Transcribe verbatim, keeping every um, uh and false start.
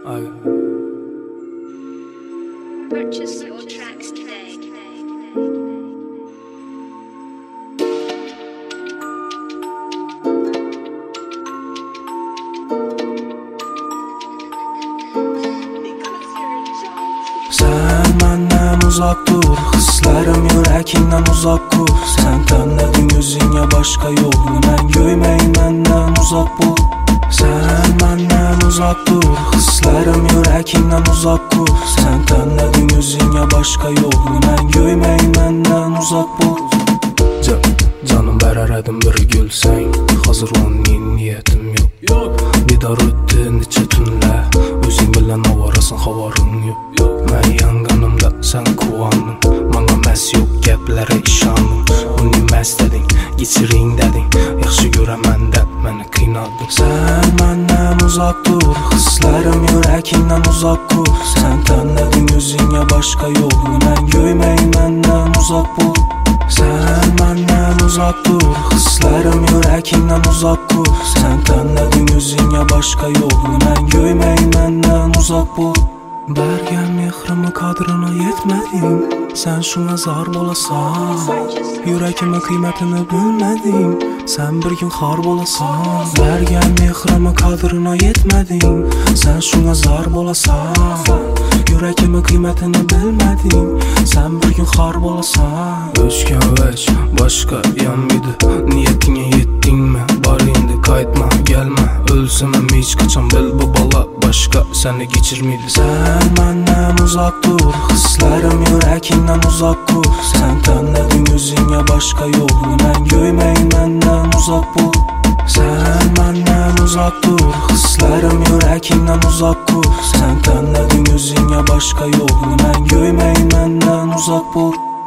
I Purchase your tracks today. Sen menden uzak dur, hislerim yüreğinden uzak dur. Sen tanıdın yüzüne başka yolunu, ben görmeyin benden uzak bul. Sen menden uzak dur, hislerim yüreğinden uzak dur. Sen tanıdın yüzüne başka yolunu, ben görmeyin benden uzak bul. Can, canım beraradım bir gülsen, hazır onun niyetim yok. Yok. Bir dar öttü neçe tünler, özün bilen avarasın havarın yok. Ben yanganımda sen kuvandın, bana məs yok gəplere işanın. Onu məs dedin, geçirin dedin, yaxşı görəmən də məni qıynadın. Sen məndən uzak dur, hislerim yüreğinden uzak dur. Sen tanıdın yüzüne başka yolunu, ben görmeyin benden uzak bul. Sen benden uzak dur, hislerim yüreğinden uzak dur. Sen tanıdın yüzüne başka yolunu, ben görmeyin benden uzak bul. Bergen mehrimi kadrına yetmedim, sen şuna zar bolasan. Yüreğime kıymetini bilmedim, sen bir gün har bolasan. Bergen mehrimi kadrına yetmedim, sen şuna zar bolasan. Yüreğime kıymetini bilmedim, sen bir gün har bolasan. Özgen veç başka yanmıydı, niyetine yettin mi? Bari indi kayıtma gelme, ölsem hiç kaçan bil bu bala başka seni geçirmeydi. Sen benden uzak dur, hislerim yüreğinden uzak dur. Sen tanıdın yüzüne başka yolunu, ben görmeyin benden uzak bul. Sen benden uzak dur, hislerim yüreğinden uzak dur. Sen tanıdın yüzüne başka yolunu, ben görmeyin benden uzak bul.